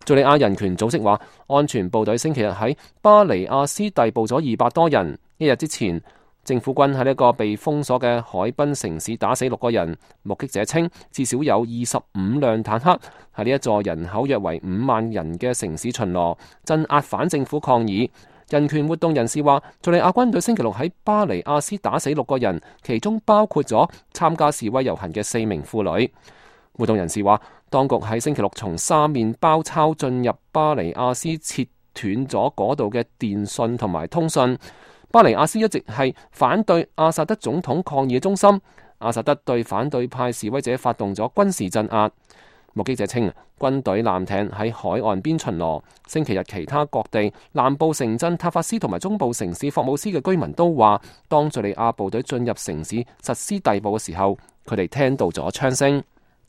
敘利亞人權組織話，安全部隊星期日喺巴尼亞斯逮捕咗200多人。一日之前，政府軍喺呢個被封鎖嘅海濱城市打死6個人。目擊者稱，至少有25輛坦克喺呢一座人口約為5萬人嘅城市巡邏，鎮壓反政府抗議。人權活動人士話，敘利亞軍隊星期六喺巴尼亞斯打死6個人，其中包括咗參加示威遊行嘅4名婦女。活動人士話，當局喺星期六從3面包抄進入巴尼亞斯，切斷咗嗰度嘅電訊同埋通訊。巴尼亞斯一直係反對阿薩德總統抗議中心。阿薩德對反對派示威者發動咗軍事鎮壓。目擊者稱，軍隊艦艇喺海岸邊巡邏。星期日，其他各地南部城鎮塔法斯同埋中部城市霍姆斯嘅居民都話，當敘利亞部隊進入城市實施逮捕嘅時候，佢哋聽到咗槍聲。